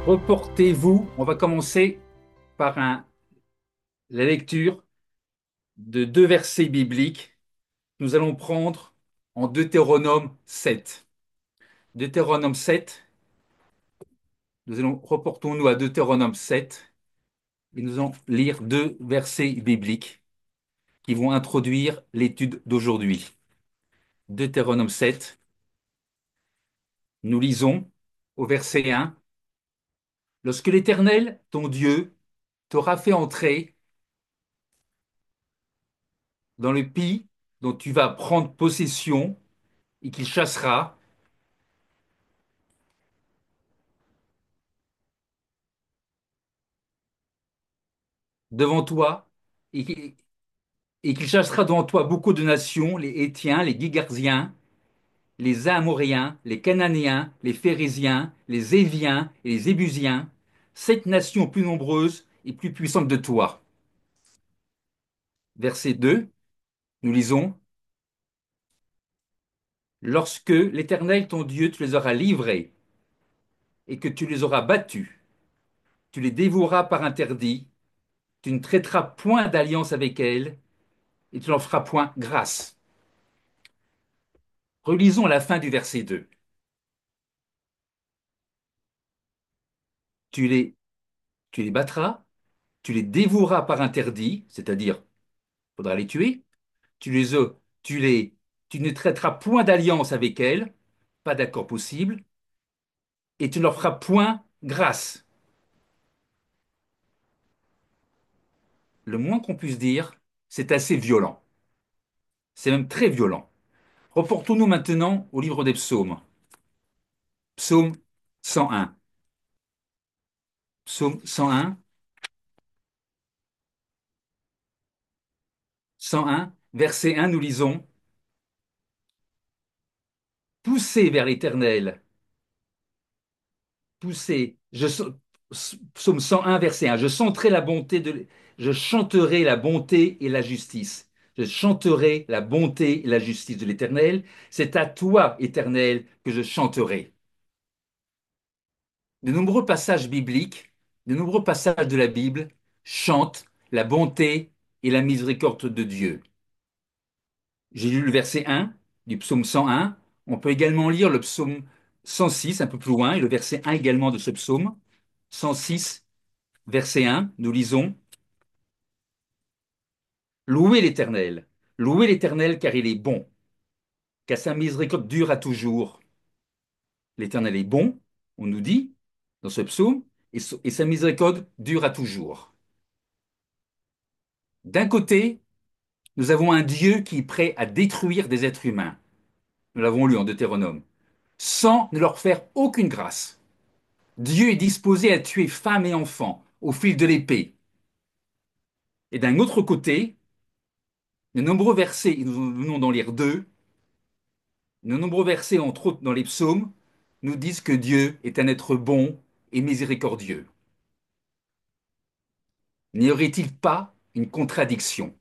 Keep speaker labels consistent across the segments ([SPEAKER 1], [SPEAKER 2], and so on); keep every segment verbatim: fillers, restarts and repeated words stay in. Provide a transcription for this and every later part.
[SPEAKER 1] Reportez-vous, on va commencer par un- la lecture de deux versets bibliques. Nous allons prendre en Deutéronome sept. Deutéronome sept, nous allons, reportons-nous à Deutéronome sept et nous allons lire deux versets bibliques qui vont introduire l'étude d'aujourd'hui. Deutéronome sept, nous lisons au verset un. Lorsque l'Éternel, ton Dieu, t'aura fait entrer dans le pays dont tu vas prendre possession et qu'il chassera devant toi et, et qu'il chassera devant toi beaucoup de nations, les Hétiens, les Gigarziens, les Amoréens, les Cananéens, les Phéréziens, les Éviens et les Ébusiens, sept nations plus nombreuses et plus puissantes de toi. Verset deux, nous lisons, lorsque l'Éternel ton Dieu te les aura livrés et que tu les auras battus, tu les dévoueras par interdit, tu ne traiteras point d'alliance avec elles et tu n'en feras point grâce. Relisons la fin du verset deux. Tu les, tu les battras, tu les dévoueras par interdit, c'est-à-dire, il faudra les tuer, tu les, euh, tu les, tu ne traiteras point d'alliance avec elles, pas d'accord possible, et tu ne leur feras point grâce. Le moins qu'on puisse dire, c'est assez violent. C'est même très violent. Reportons-nous maintenant au livre des psaumes. Psaume cent un. Psaume cent un, cent un, verset un, nous lisons, poussez vers l'Éternel, poussez. Je, psaume cent un, verset un. Je chanterai la bonté de, je chanterai la bonté et la justice. Je chanterai la bonté et la justice de l'Éternel. C'est à toi, Éternel, que je chanterai. De nombreux passages bibliques, de nombreux passages de la Bible chantent la bonté et la miséricorde de Dieu. J'ai lu le verset un du psaume cent un. On peut également lire le psaume cent six un peu plus loin et le verset un également de ce psaume. cent six, verset un, nous lisons, louez l'Éternel, louez l'Éternel car il est bon, car sa miséricorde dure à toujours. L'Éternel est bon, on nous dit dans ce psaume, et, et sa miséricorde dure à toujours. D'un côté, nous avons un Dieu qui est prêt à détruire des êtres humains, nous l'avons lu en Deutéronome, sans ne leur faire aucune grâce. Dieu est disposé à tuer femmes et enfants au fil de l'épée. Et d'un autre côté, de nombreux versets, et nous venons d'en lire deux, de nombreux versets, entre autres dans les psaumes, nous disent que Dieu est un être bon et miséricordieux. N'y aurait-il pas une contradiction?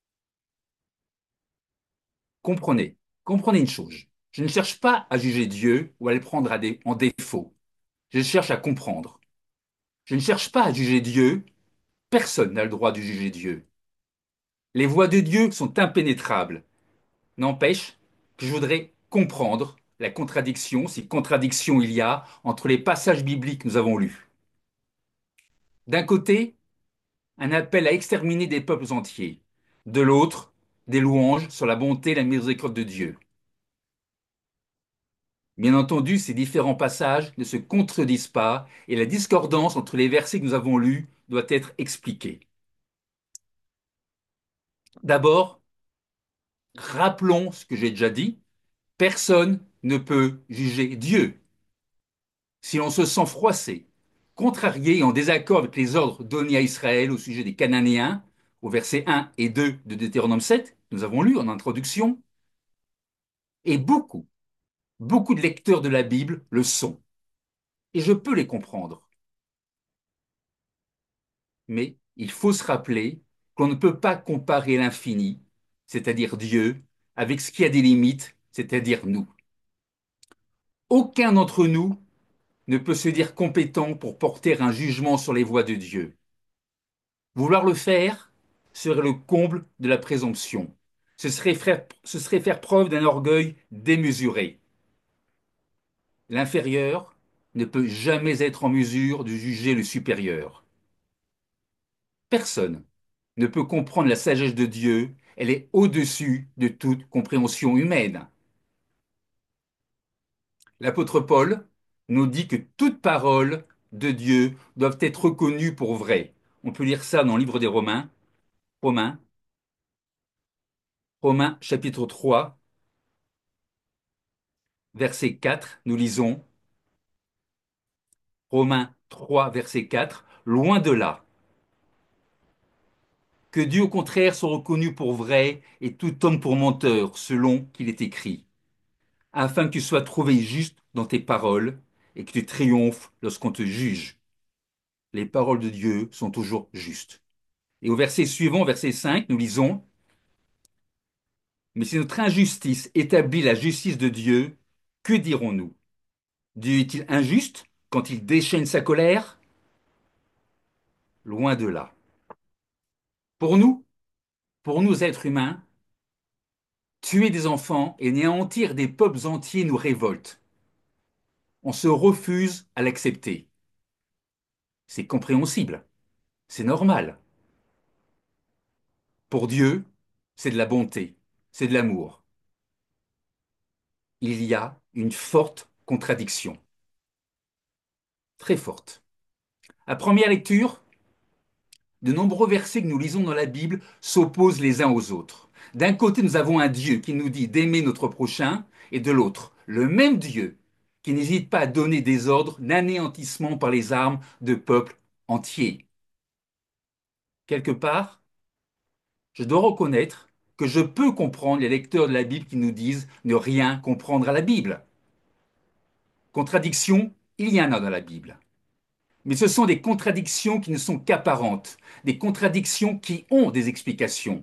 [SPEAKER 1] Comprenez, comprenez une chose. Je ne cherche pas à juger Dieu ou à le prendre à dé- en défaut. Je cherche à comprendre. Je ne cherche pas à juger Dieu. Personne n'a le droit de juger Dieu. Les voies de Dieu sont impénétrables. N'empêche que je voudrais comprendre la contradiction, si contradiction il y a, entre les passages bibliques que nous avons lus. D'un côté, un appel à exterminer des peuples entiers. De l'autre, des louanges sur la bonté et la miséricorde de Dieu. Bien entendu, ces différents passages ne se contredisent pas et la discordance entre les versets que nous avons lus doit être expliquée. D'abord, rappelons ce que j'ai déjà dit, personne ne peut juger Dieu. Si l'on se sent froissé, contrarié et en désaccord avec les ordres donnés à Israël au sujet des Cananéens, au verset un et deux de Deutéronome sept, nous avons lu en introduction, et beaucoup, beaucoup de lecteurs de la Bible le sont. Et je peux les comprendre. Mais il faut se rappeler qu'on ne peut pas comparer l'infini, c'est-à-dire Dieu, avec ce qui a des limites, c'est-à-dire nous. Aucun d'entre nous ne peut se dire compétent pour porter un jugement sur les voies de Dieu. Vouloir le faire serait le comble de la présomption. Ce serait faire, ce serait faire preuve d'un orgueil démesuré. L'inférieur ne peut jamais être en mesure de juger le supérieur. Personne ne peut comprendre la sagesse de Dieu, elle est au-dessus de toute compréhension humaine. L'apôtre Paul nous dit que toute parole de Dieu doit être reconnue pour vraie. On peut lire ça dans le livre des Romains, Romains, Romains chapitre trois, verset quatre, nous lisons Romains trois, verset quatre, loin de là, que Dieu au contraire soit reconnu pour vrai et tout homme pour menteur, selon qu'il est écrit, afin que tu sois trouvé juste dans tes paroles et que tu triomphes lorsqu'on te juge. Les paroles de Dieu sont toujours justes. Et au verset suivant, verset cinq, nous lisons, mais si notre injustice établit la justice de Dieu, que dirons-nous? Dieu est-il injuste quand il déchaîne sa colère? Loin de là. Pour nous, pour nous êtres humains, tuer des enfants et néantir des peuples entiers nous révolte. On se refuse à l'accepter. C'est compréhensible, c'est normal. Pour Dieu, c'est de la bonté, c'est de l'amour. Il y a une forte contradiction, très forte. À première lecture, de nombreux versets que nous lisons dans la Bible s'opposent les uns aux autres. D'un côté, nous avons un Dieu qui nous dit d'aimer notre prochain, et de l'autre, le même Dieu qui n'hésite pas à donner des ordres d'anéantissement par les armes de peuples entiers. Quelque part, je dois reconnaître que je peux comprendre les lecteurs de la Bible qui nous disent ne rien comprendre à la Bible. Contradictions, il y en a dans la Bible. Mais ce sont des contradictions qui ne sont qu'apparentes, des contradictions qui ont des explications.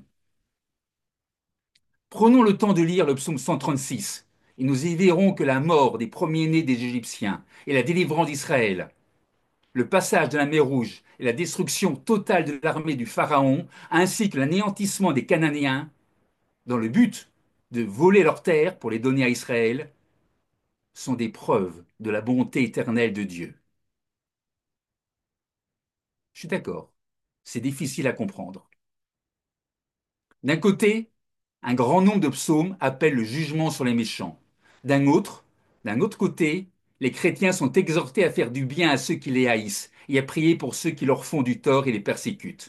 [SPEAKER 1] Prenons le temps de lire le psaume cent trente-six, et nous y verrons que la mort des premiers-nés des Égyptiens et la délivrance d'Israël, le passage de la mer Rouge et la destruction totale de l'armée du Pharaon, ainsi que l'anéantissement des Cananéens, dans le but de voler leurs terres pour les donner à Israël, sont des preuves de la bonté éternelle de Dieu. Je suis d'accord, c'est difficile à comprendre. D'un côté, un grand nombre de psaumes appellent le jugement sur les méchants. D'un autre, d'un autre côté, les chrétiens sont exhortés à faire du bien à ceux qui les haïssent et à prier pour ceux qui leur font du tort et les persécutent.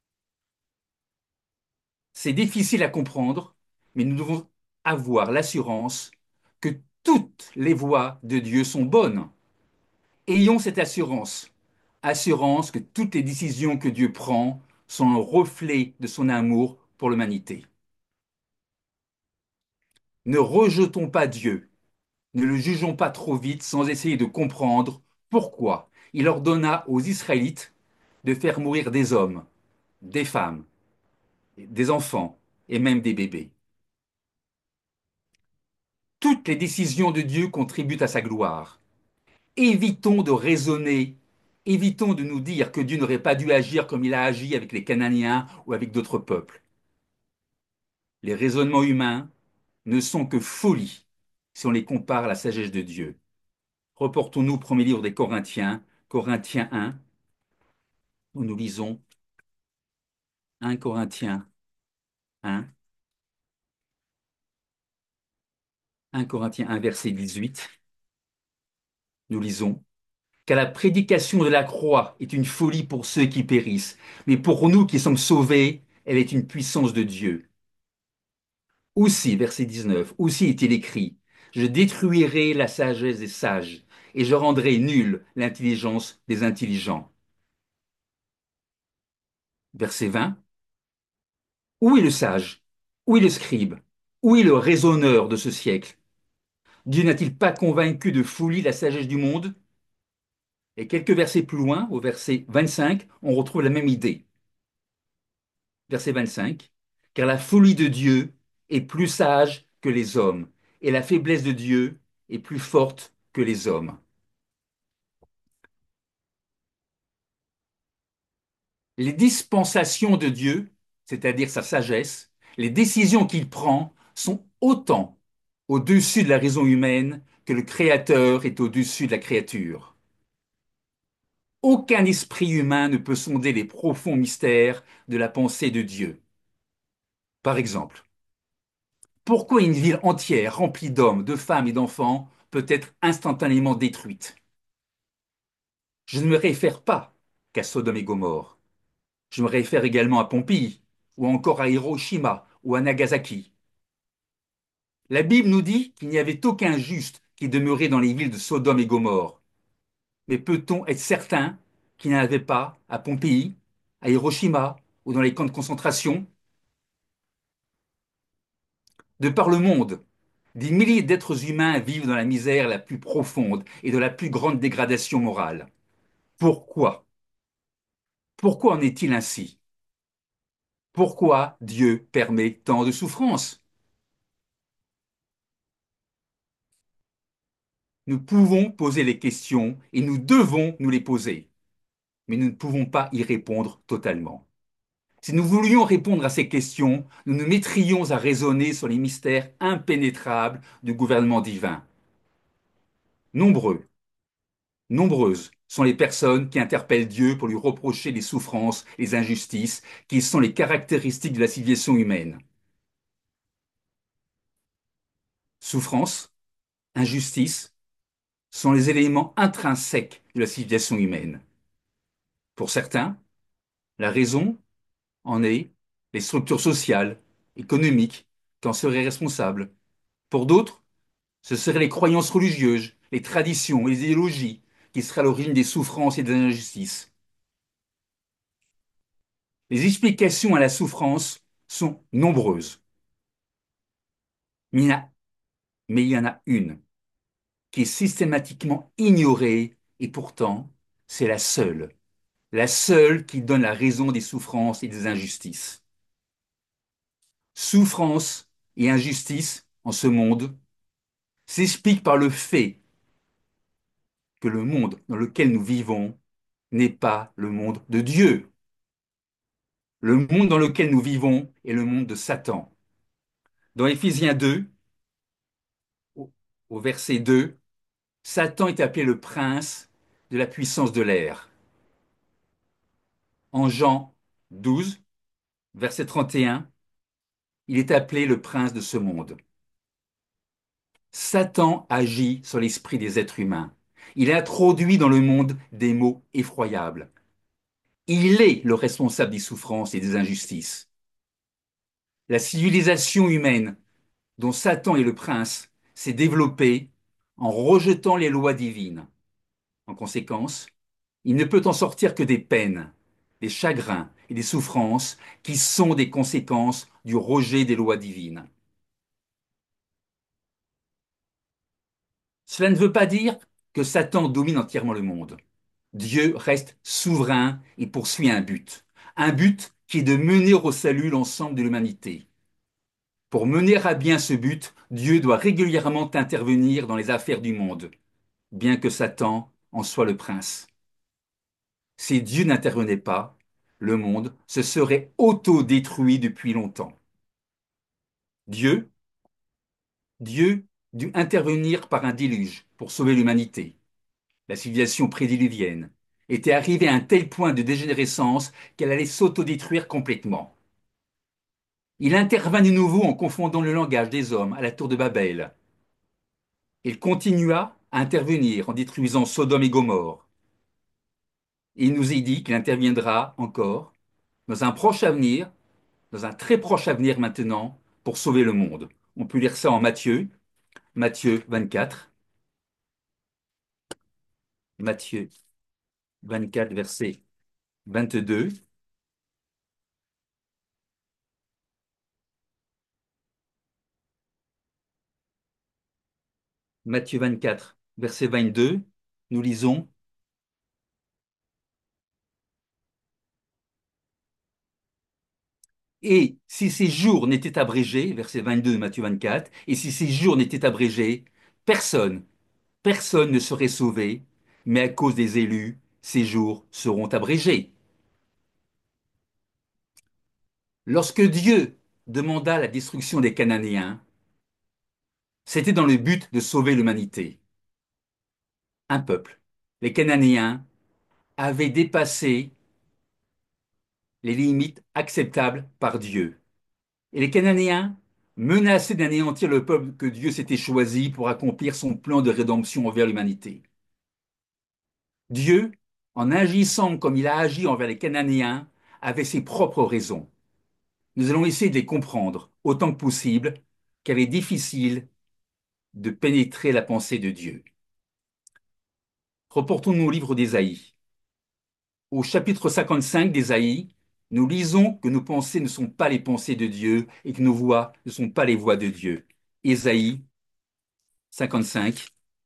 [SPEAKER 1] C'est difficile à comprendre, mais nous devons avoir l'assurance que toutes les voies de Dieu sont bonnes. Ayons cette assurance, assurance que toutes les décisions que Dieu prend sont un reflet de son amour pour l'humanité. Ne rejetons pas Dieu, ne le jugeons pas trop vite sans essayer de comprendre pourquoi il ordonna aux Israélites de faire mourir des hommes, des femmes, des enfants et même des bébés. Toutes les décisions de Dieu contribuent à sa gloire. Évitons de raisonner, évitons de nous dire que Dieu n'aurait pas dû agir comme il a agi avec les Cananéens ou avec d'autres peuples. Les raisonnements humains ne sont que folie si on les compare à la sagesse de Dieu. Reportons-nous au premier livre des Corinthiens, Corinthiens un, où nous lisons un Corinthiens un, un Corinthiens un, verset dix-huit. Nous lisons car la prédication de la croix est une folie pour ceux qui périssent, mais pour nous qui sommes sauvés, elle est une puissance de Dieu. Aussi, verset dix-neuf, aussi est-il écrit, je détruirai la sagesse des sages, et je rendrai nulle l'intelligence des intelligents. Verset vingt, où est le sage? Où est le scribe? Où est le raisonneur de ce siècle? Dieu n'a-t-il pas convaincu de folie la sagesse du monde? Et quelques versets plus loin, au verset vingt-cinq, on retrouve la même idée. Verset vingt-cinq, car la folie de Dieu est plus sage que les hommes, et la faiblesse de Dieu est plus forte que les hommes. Les dispensations de Dieu, c'est-à-dire sa sagesse, les décisions qu'il prend sont autant au-dessus de la raison humaine que le Créateur est au-dessus de la créature. Aucun esprit humain ne peut sonder les profonds mystères de la pensée de Dieu. Par exemple, pourquoi une ville entière remplie d'hommes, de femmes et d'enfants peut être instantanément détruite? Je ne me réfère pas qu'à Sodome et Gomorrhe. Je me réfère également à Pompéi, ou encore à Hiroshima, ou à Nagasaki. La Bible nous dit qu'il n'y avait aucun juste qui demeurait dans les villes de Sodome et Gomorrhe. Mais peut-on être certain qu'il n'y en avait pas à Pompéi, à Hiroshima, ou dans les camps de concentration? De par le monde, des milliers d'êtres humains vivent dans la misère la plus profonde et dans la plus grande dégradation morale. Pourquoi? Pourquoi en est-il ainsi? Pourquoi Dieu permet tant de souffrances? Nous pouvons poser les questions et nous devons nous les poser, mais nous ne pouvons pas y répondre totalement. Si nous voulions répondre à ces questions, nous nous mettrions à raisonner sur les mystères impénétrables du gouvernement divin. Nombreux, nombreuses sont les personnes qui interpellent Dieu pour lui reprocher les souffrances, les injustices, qui sont les caractéristiques de la civilisation humaine. Souffrance, injustice sont les éléments intrinsèques de la civilisation humaine. Pour certains, la raison en est les structures sociales, économiques, qui en seraient responsables. Pour d'autres, ce seraient les croyances religieuses, les traditions et les idéologies qui seraient à l'origine des souffrances et des injustices. Les explications à la souffrance sont nombreuses, mais il y en a, mais il y en a une qui est systématiquement ignorée et pourtant c'est la seule, la seule qui donne la raison des souffrances et des injustices. Souffrance et injustice en ce monde s'expliquent par le fait que le monde dans lequel nous vivons n'est pas le monde de Dieu. Le monde dans lequel nous vivons est le monde de Satan. Dans Éphésiens deux, au, au verset deux, Satan est appelé le prince de la puissance de l'air. En Jean douze, verset trente et un, il est appelé le prince de ce monde. Satan agit sur l'esprit des êtres humains. Il introduit dans le monde des maux effroyables. Il est le responsable des souffrances et des injustices. La civilisation humaine, dont Satan est le prince, s'est développée en rejetant les lois divines. En conséquence, il ne peut en sortir que des peines, des chagrins et des souffrances qui sont des conséquences du rejet des lois divines. Cela ne veut pas dire que Satan domine entièrement le monde. Dieu reste souverain et poursuit un but. Un but qui est de mener au salut l'ensemble de l'humanité. Pour mener à bien ce but, Dieu doit régulièrement intervenir dans les affaires du monde, bien que Satan en soit le prince. Si Dieu n'intervenait pas, le monde se serait auto-détruit depuis longtemps. Dieu, Dieu dut intervenir par un déluge pour sauver l'humanité. La civilisation prédiluvienne était arrivée à un tel point de dégénérescence qu'elle allait s'autodétruire complètement. Il intervint de nouveau en confondant le langage des hommes à la tour de Babel. Il continua à intervenir en détruisant Sodome et Gomorrhe. Et il nous est dit qu'il interviendra encore dans un proche avenir, dans un très proche avenir maintenant, pour sauver le monde. On peut lire ça en Matthieu, Matthieu vingt-quatre, Matthieu vingt-quatre, verset vingt-deux. Matthieu vingt-quatre, verset vingt-deux, nous lisons: Et si ces jours n'étaient abrégés, verset vingt-deux de Matthieu vingt-quatre, et si ces jours n'étaient abrégés, personne, personne ne serait sauvé, mais à cause des élus, ces jours seront abrégés. Lorsque Dieu demanda la destruction des Cananéens, c'était dans le but de sauver l'humanité. Un peuple, les Cananéens, avaient dépassé les limites acceptables par Dieu. Et les Cananéens menaçaient d'anéantir le peuple que Dieu s'était choisi pour accomplir son plan de rédemption envers l'humanité. Dieu, en agissant comme il a agi envers les Cananéens, avait ses propres raisons. Nous allons essayer de les comprendre autant que possible, car il est difficile de pénétrer la pensée de Dieu. Reportons-nous au livre d'Ésaïe. Au chapitre cinquante-cinq d'Ésaïe, nous lisons que nos pensées ne sont pas les pensées de Dieu et que nos voix ne sont pas les voix de Dieu. Ésaïe cinquante-cinq,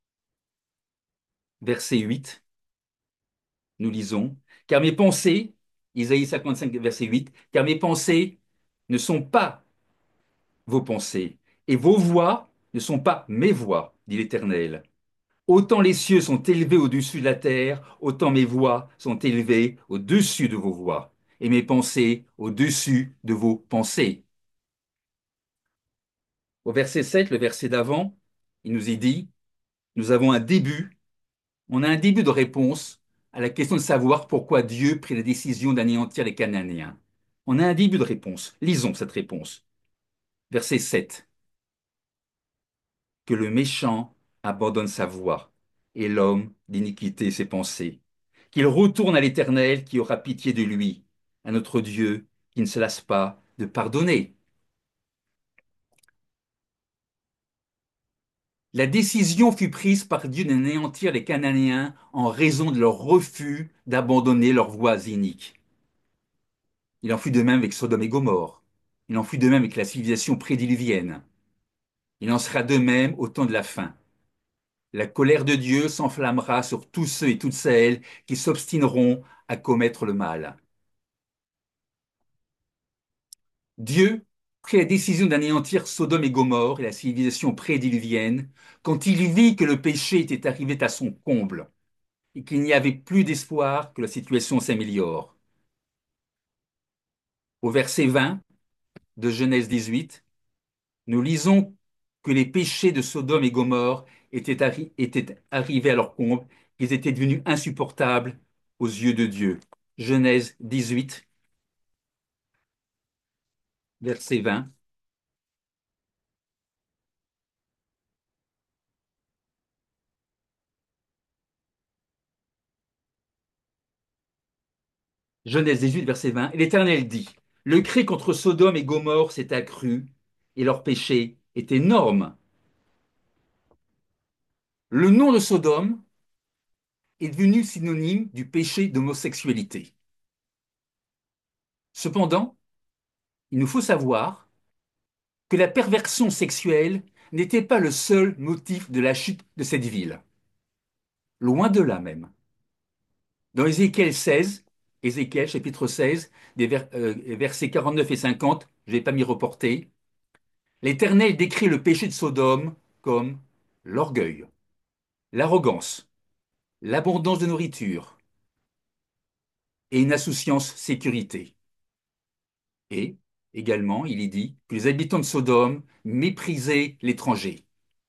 [SPEAKER 1] verset huit, nous lisons, car mes pensées, Ésaïe cinquante-cinq, verset huit, car mes pensées ne sont pas vos pensées, et vos voix ne sont pas mes voix, dit l'Éternel. Autant les cieux sont élevés au-dessus de la terre, autant mes voix sont élevées au-dessus de vos voix, et mes pensées au-dessus de vos pensées. Au verset sept, le verset d'avant, il nous est dit, nous avons un début, on a un début de réponse à la question de savoir pourquoi Dieu prit la décision d'anéantir les Cananéens. On a un début de réponse. Lisons cette réponse. Verset sept. Que le méchant abandonne sa voie et l'homme d'iniquité ses pensées. Qu'il retourne à l'Éternel qui aura pitié de lui, à notre Dieu qui ne se lasse pas de pardonner. La décision fut prise par Dieu d'anéantir les Cananéens en raison de leur refus d'abandonner leurs voies iniques. Il en fut de même avec Sodome et Gomorrhe. Il en fut de même avec la civilisation prédiluvienne. Il en sera de même au temps de la fin. La colère de Dieu s'enflammera sur tous ceux et toutes celles qui s'obstineront à commettre le mal. Dieu prit la décision d'anéantir Sodome et Gomorrhe et la civilisation prédiluvienne quand il vit que le péché était arrivé à son comble et qu'il n'y avait plus d'espoir que la situation s'améliore. Au verset vingt de Genèse dix-huit, nous lisons que les péchés de Sodome et Gomorrhe étaient, arri étaient arrivés à leur comble, qu'ils étaient devenus insupportables aux yeux de Dieu. Genèse dix-huit, verset vingt. Genèse dix-huit, verset vingt. Et l'Éternel dit, le cri contre Sodome et Gomorrhe s'est accru, et leur péché est énorme. Le nom de Sodome est devenu synonyme du péché d'homosexualité. Cependant, il nous faut savoir que la perversion sexuelle n'était pas le seul motif de la chute de cette ville. Loin de là même. Dans Ézéchiel seize, Ézéchiel chapitre seize, des vers- euh, versets quarante-neuf et cinquante, je ne vais pas m'y reporter, l'Éternel décrit le péché de Sodome comme l'orgueil, l'arrogance, l'abondance de nourriture et une insouciance sécurité. Et également, il est dit que les habitants de Sodome méprisaient l'étranger.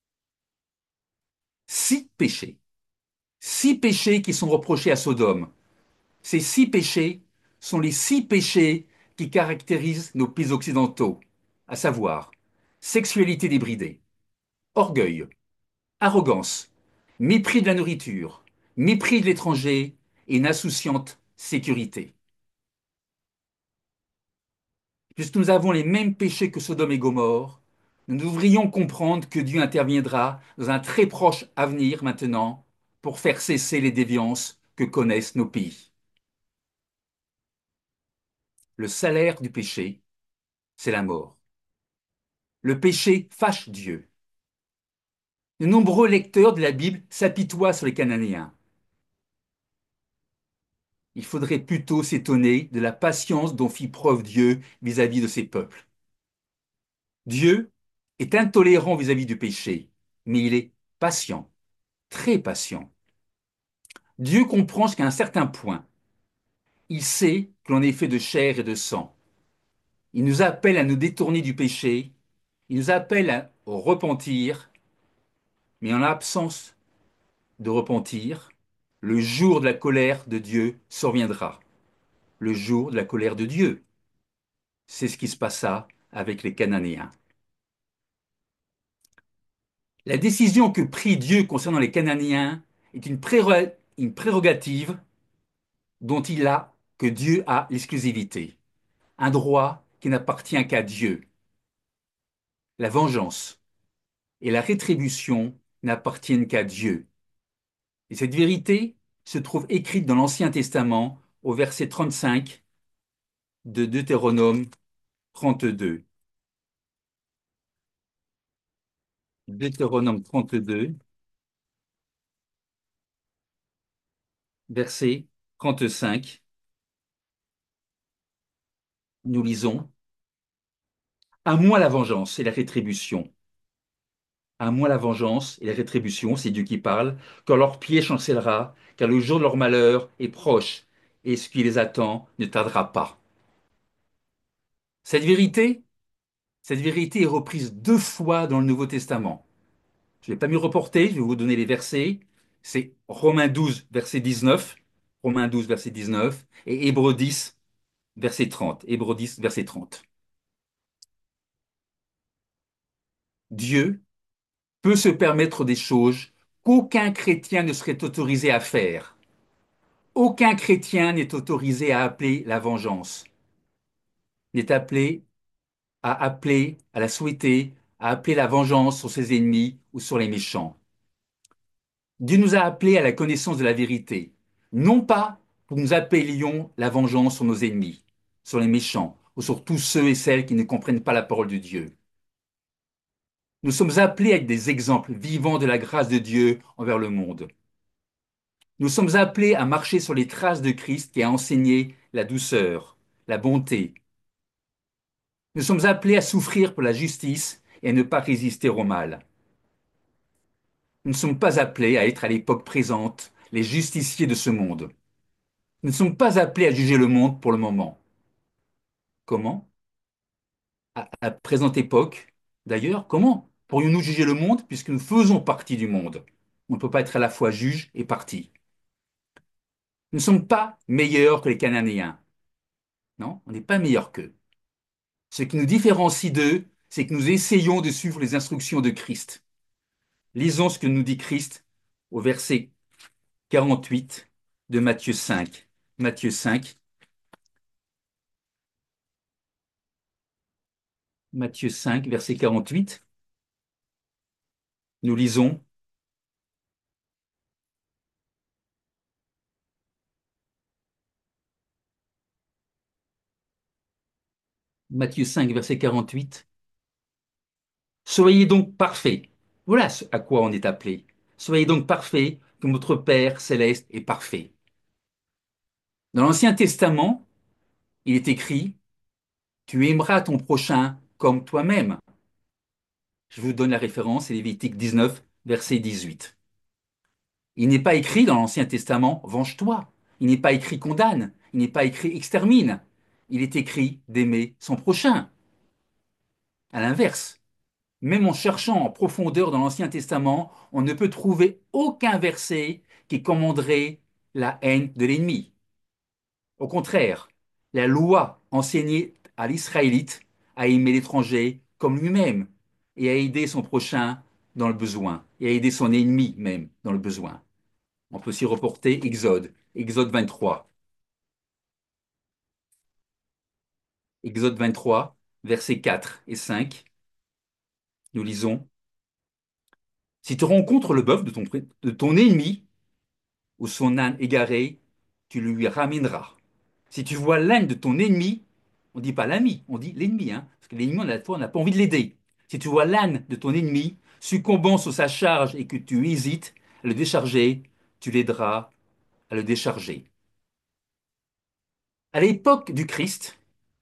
[SPEAKER 1] Six péchés, six péchés qui sont reprochés à Sodome. Ces six péchés sont les six péchés qui caractérisent nos pays occidentaux, à savoir sexualité débridée, orgueil, arrogance, mépris de la nourriture, mépris de l'étranger et une insouciante sécurité. Puisque nous avons les mêmes péchés que Sodome et Gomorrhe, nous devrions comprendre que Dieu interviendra dans un très proche avenir maintenant pour faire cesser les déviances que connaissent nos pays. Le salaire du péché, c'est la mort. Le péché fâche Dieu. De nombreux lecteurs de la Bible s'apitoient sur les Cananéens. Il faudrait plutôt s'étonner de la patience dont fit preuve Dieu vis-à-vis de ses peuples. Dieu est intolérant vis-à-vis du péché, mais il est patient, très patient. Dieu comprend jusqu'à un certain point. Il sait que l'on est fait de chair et de sang. Il nous appelle à nous détourner du péché. Il nous appelle à- au repentir. Mais en l'absence de repentir, le jour de la colère de Dieu surviendra. Le jour de la colère de Dieu. C'est ce qui se passa avec les Cananéens. La décision que prit Dieu concernant les Cananéens est une préro- une prérogative dont il a, que Dieu a l'exclusivité. Un droit qui n'appartient qu'à Dieu. La vengeance et la rétribution n'appartiennent qu'à Dieu. Et cette vérité se trouve écrite dans l'Ancien Testament au verset trente-cinq de Deutéronome trente-deux. Deutéronome trente-deux, verset trente-cinq. Nous lisons: À moi la vengeance et la rétribution. À moi la vengeance et la rétribution, c'est Dieu qui parle, quand leur pied chancellera, car le jour de leur malheur est proche, et ce qui les attend ne tardera pas. Cette vérité, cette vérité est reprise deux fois dans le Nouveau Testament. Je ne vais pas m'y reporter, je vais vous donner les versets. C'est Romains douze, verset dix-neuf, Romains douze, verset dix-neuf, et Hébreux dix, verset trente. Hébreux dix, verset trente. Dieu peut se permettre des choses qu'aucun chrétien ne serait autorisé à faire. Aucun chrétien n'est autorisé à appeler la vengeance, n'est appelé à appeler, à la souhaiter, à appeler la vengeance sur ses ennemis ou sur les méchants. Dieu nous a appelés à la connaissance de la vérité, non pas pour que nous appelions la vengeance sur nos ennemis, sur les méchants ou sur tous ceux et celles qui ne comprennent pas la parole de Dieu. Nous sommes appelés à être des exemples vivants de la grâce de Dieu envers le monde. Nous sommes appelés à marcher sur les traces de Christ qui a enseigné la douceur, la bonté. Nous sommes appelés à souffrir pour la justice et à ne pas résister au mal. Nous ne sommes pas appelés à être à l'époque présente les justiciers de ce monde. Nous ne sommes pas appelés à juger le monde pour le moment. Comment? À la présente époque, d'ailleurs, comment pourrions-nous juger le monde puisque nous faisons partie du monde? On ne peut pas être à la fois juge et partie. Nous ne sommes pas meilleurs que les Cananéens. Non, on n'est pas meilleurs qu'eux. Ce qui nous différencie d'eux, c'est que nous essayons de suivre les instructions de Christ. Lisons ce que nous dit Christ au verset quarante-huit de Matthieu cinq. Matthieu cinq, Matthieu cinq, verset quarante-huit. Nous lisons: Matthieu cinq, verset quarante-huit. Soyez donc parfaits. Voilà ce à quoi on est appelé. Soyez donc parfaits comme votre Père céleste est parfait. Dans l'Ancien Testament, il est écrit: Tu aimeras ton prochain comme toi-même. Je vous donne la référence, c'est Lévitique dix-neuf, verset dix-huit. Il n'est pas écrit dans l'Ancien Testament: Venge-toi. Il n'est pas écrit: Condamne. Il n'est pas écrit: Extermine. Il est écrit d'aimer son prochain. À l'inverse, même en cherchant en profondeur dans l'Ancien Testament, on ne peut trouver aucun verset qui commanderait la haine de l'ennemi. Au contraire, la loi enseignait à l'Israélite à aimer l'étranger comme lui-même et à aider son prochain dans le besoin, et à aider son ennemi même dans le besoin. On peut aussi reporter Exode, Exode vingt-trois. Exode vingt-trois, versets quatre et cinq, nous lisons: Si tu rencontres le bœuf de ton, de ton ennemi, ou son âne égaré, tu le lui ramèneras. Si tu vois l'âne de ton ennemi, on ne dit pas l'ami, on dit l'ennemi, hein, parce que l'ennemi, on a, on n'a pas envie de l'aider. Si tu vois l'âne de ton ennemi succombant sous sa charge et que tu hésites à le décharger, tu l'aideras à le décharger. À l'époque du Christ,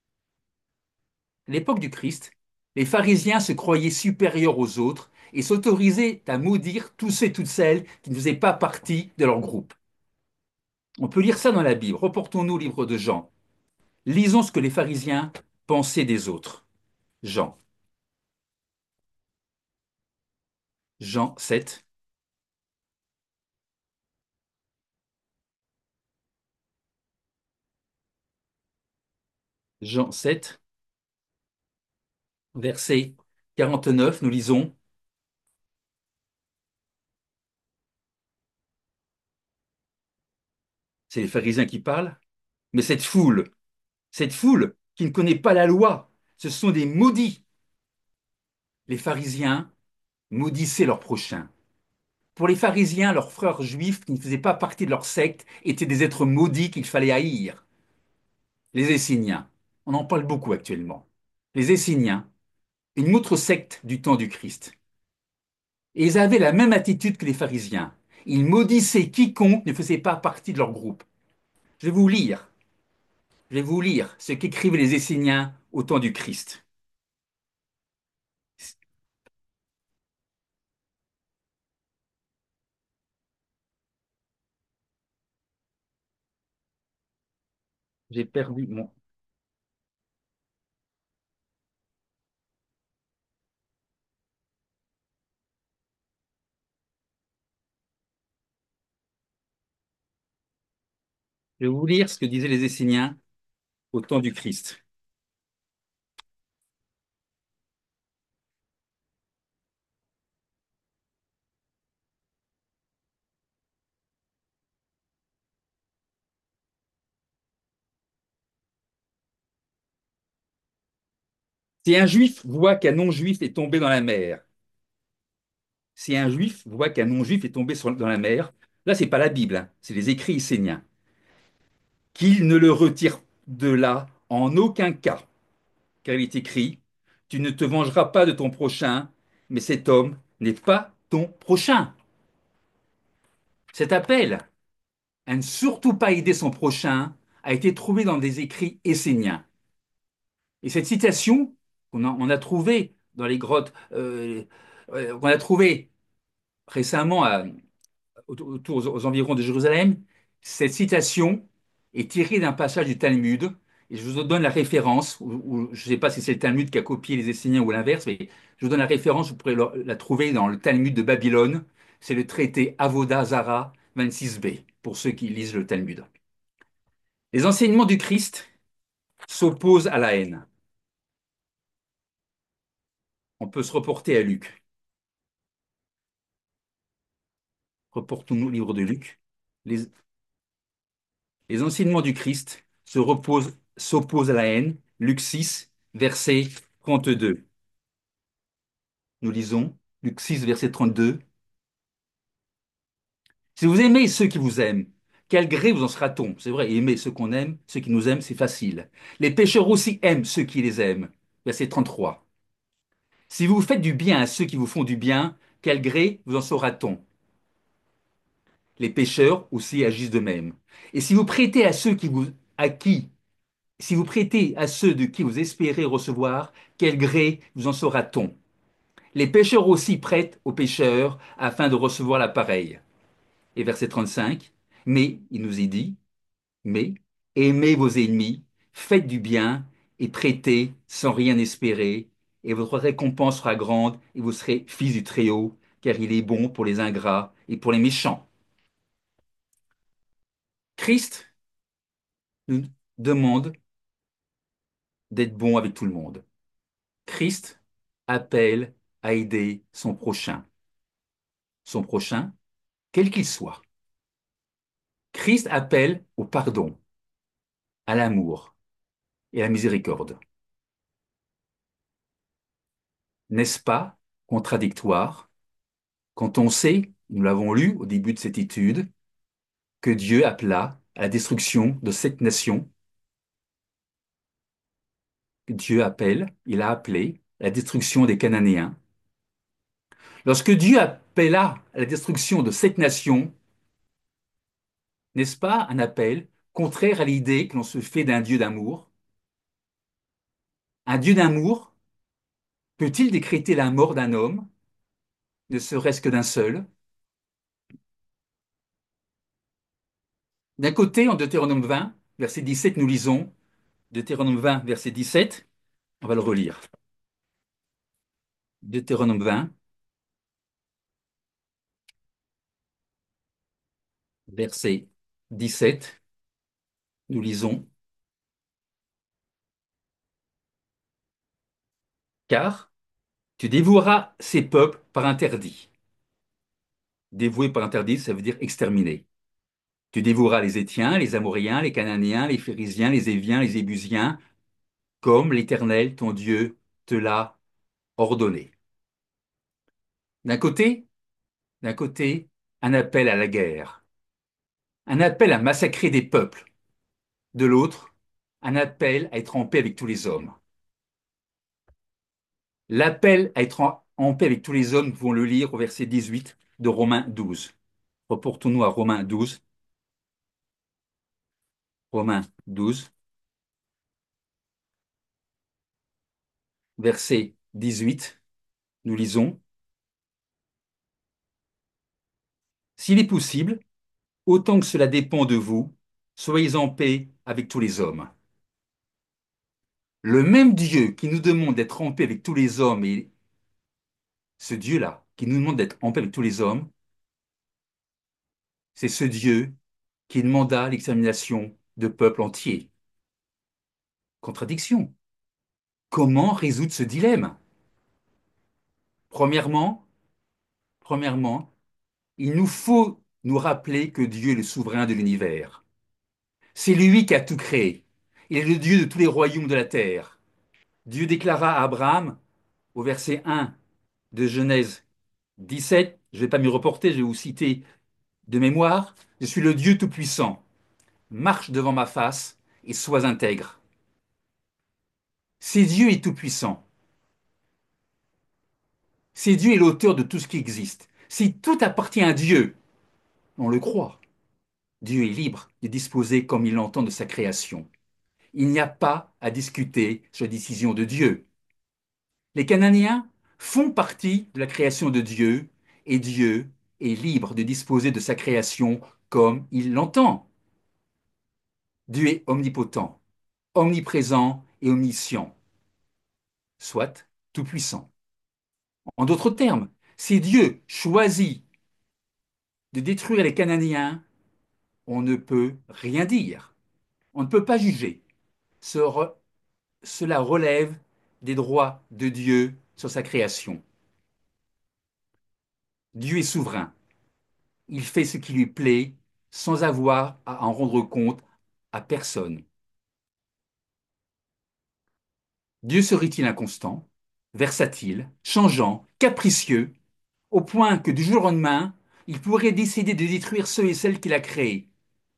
[SPEAKER 1] à l'époque du Christ, les pharisiens se croyaient supérieurs aux autres et s'autorisaient à maudire tous et toutes celles qui ne faisaient pas partie de leur groupe. On peut lire ça dans la Bible. Reportons-nous au livre de Jean. Lisons ce que les pharisiens pensée des autres. Jean. Jean sept, Jean sept, verset quarante-neuf, nous lisons, c'est les pharisiens qui parlent, mais cette foule, cette foule qui ne connaît pas la loi, ce sont des maudits. Les pharisiens maudissaient leurs prochains. Pour les pharisiens, leurs frères juifs qui ne faisaient pas partie de leur secte étaient des êtres maudits qu'il fallait haïr. Les Esséniens, on en parle beaucoup actuellement. Les Esséniens, une autre secte du temps du Christ. Et ils avaient la même attitude que les pharisiens. Ils maudissaient quiconque ne faisait pas partie de leur groupe. Je vais vous lire, je vais vous lire ce qu'écrivaient les Esséniens au temps du Christ. J'ai perdu mon... Je vais vous lire ce que disaient les Esséniens au temps du Christ. Si un juif voit qu'un non-juif est tombé dans la mer, si un juif voit qu'un non-juif est tombé sur- dans la mer, là, c'est pas la Bible, hein, c'est les écrits esséniens, qu'il ne le retire de là en aucun cas, car il est écrit, tu ne te vengeras pas de ton prochain, mais cet homme n'est pas ton prochain. Cet appel à ne surtout pas aider son prochain a été trouvé dans des écrits esséniens. Et cette citation qu'on a, on a trouvée dans les grottes, euh, euh, qu'on a trouvée récemment à, autour aux, aux environs de Jérusalem, cette citation est tirée d'un passage du Talmud, et je vous donne la référence, ou, ou je ne sais pas si c'est le Talmud qui a copié les Esséniens ou l'inverse, mais je vous donne la référence, vous pourrez la, la trouver dans le Talmud de Babylone, c'est le traité Avoda Zara vingt-six b, pour ceux qui lisent le Talmud. Les enseignements du Christ s'opposent à la haine. On peut se reporter à Luc. Reportons-nous au livre de Luc. Les, les enseignements du Christ se reposent, s'opposent à la haine. Luc six, verset trente-deux. Nous lisons Luc six, verset trente-deux. Si vous aimez ceux qui vous aiment, quel gré vous en sera-t-on? C'est vrai, aimer ceux qu'on aime, ceux qui nous aiment, c'est facile. Les pécheurs aussi aiment ceux qui les aiment. Verset trente-trois. Si vous faites du bien à ceux qui vous font du bien, quel gré vous en saura-t-on? Les pécheurs aussi agissent de même. Et si vous prêtez à ceux qui vous, à qui, si vous prêtez à ceux de qui vous espérez recevoir, quel gré vous en saura-t-on? Les pécheurs aussi prêtent aux pécheurs afin de recevoir la pareille. Et verset trente-cinq, mais, il nous est dit, mais, aimez vos ennemis, faites du bien et prêtez sans rien espérer, et votre récompense sera grande et vous serez fils du Très-Haut, car il est bon pour les ingrats et pour les méchants. Christ nous demande d'être bon avec tout le monde. Christ appelle à aider son prochain, son prochain, quel qu'il soit. Christ appelle au pardon, à l'amour et à la miséricorde. N'est-ce pas contradictoire quand on sait, nous l'avons lu au début de cette étude, que Dieu appela à la destruction de cette nation? Dieu appelle, il a appelé à la destruction des Cananéens. Lorsque Dieu appela à la destruction de cette nation, n'est-ce pas un appel contraire à l'idée que l'on se fait d'un Dieu d'amour? Un Dieu d'amour peut-il décréter la mort d'un homme, ne serait-ce que d'un seul? D'un côté, en Deutéronome vingt, verset dix-sept, nous lisons, Deutéronome vingt, verset dix-sept, On va le relire. Deutéronome vingt, verset dix-sept, nous lisons, car tu dévoueras ces peuples par interdit. Dévouer par interdit, ça veut dire exterminer. Tu dévoueras les Étiens, les Amoréens, les Cananéens, les Phérésiens, les Éviens, les Ébusiens, comme l'Éternel, ton Dieu, te l'a ordonné. D'un côté, d'un côté, un appel à la guerre, un appel à massacrer des peuples. De l'autre, un appel à être en paix avec tous les hommes. L'appel à être en, en paix avec tous les hommes, nous pouvons le lire au verset dix-huit de Romains douze. Reportons-nous à Romains douze. Romains douze, verset dix-huit. Nous lisons, s'il est possible, autant que cela dépend de vous, soyez en paix avec tous les hommes. Le même Dieu qui nous demande d'être en paix avec tous les hommes, et ce Dieu-là qui nous demande d'être en paix avec tous les hommes, c'est ce Dieu qui demanda l'extermination de peuples entiers. Contradiction. Comment résoudre ce dilemme? Premièrement, premièrement, il nous faut nous rappeler que Dieu est le souverain de l'univers. C'est lui qui a tout créé. Il est le Dieu de tous les royaumes de la terre. Dieu déclara à Abraham, au verset un de Genèse dix-sept, je ne vais pas m'y reporter, je vais vous citer de mémoire, je suis le Dieu Tout-Puissant. Marche devant ma face et sois intègre. Si Dieu est Tout-Puissant, si Dieu est l'auteur de tout ce qui existe, si tout appartient à Dieu, on le croit. Dieu est libre de disposer comme il l'entend de sa création. Il n'y a pas à discuter sur la décision de Dieu. Les Cananéens font partie de la création de Dieu et Dieu est libre de disposer de sa création comme il l'entend. Dieu est omnipotent, omniprésent et omniscient, soit tout-puissant. En d'autres termes, si Dieu choisit de détruire les Cananéens, on ne peut rien dire. On ne peut pas juger. Ce re- Cela relève des droits de Dieu sur sa création. Dieu est souverain. Il fait ce qui lui plaît sans avoir à en rendre compte à personne. Dieu serait-il inconstant, versatile, changeant, capricieux, au point que du jour au lendemain, il pourrait décider de détruire ceux et celles qu'il a créés?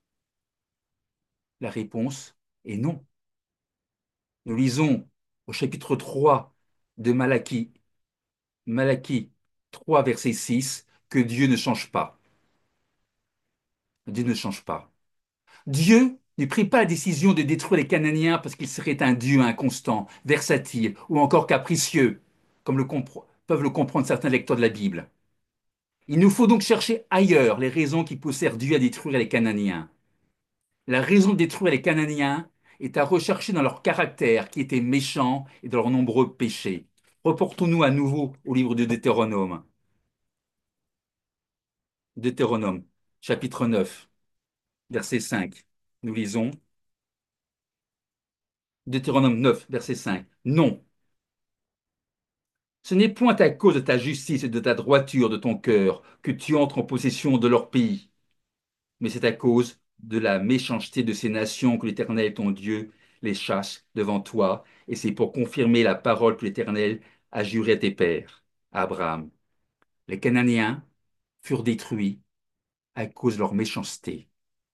[SPEAKER 1] La réponse est non. Nous lisons au chapitre trois de Malachie, Malachie trois, verset six, que Dieu ne change pas. Dieu ne change pas. Dieu ne prit pas la décision de détruire les Cananéens parce qu'il serait un Dieu inconstant, versatile ou encore capricieux, comme le peuvent le comprendre certains lecteurs de la Bible. Il nous faut donc chercher ailleurs les raisons qui poussèrent Dieu à détruire les Cananéens. La raison de détruire les Cananéens est à rechercher dans leur caractère qui était méchant et dans leurs nombreux péchés. Reportons-nous à nouveau au livre de Deutéronome. Deutéronome, chapitre neuf, verset cinq. Nous lisons Deutéronome neuf, verset cinq. Non, ce n'est point à cause de ta justice et de ta droiture de ton cœur que tu entres en possession de leur pays, mais c'est à cause de la méchanceté de ces nations que l'Éternel ton Dieu les chasse devant toi, et c'est pour confirmer la parole que l'Éternel a jurée à tes pères, à Abraham. Les Cananéens furent détruits à cause de leur méchanceté.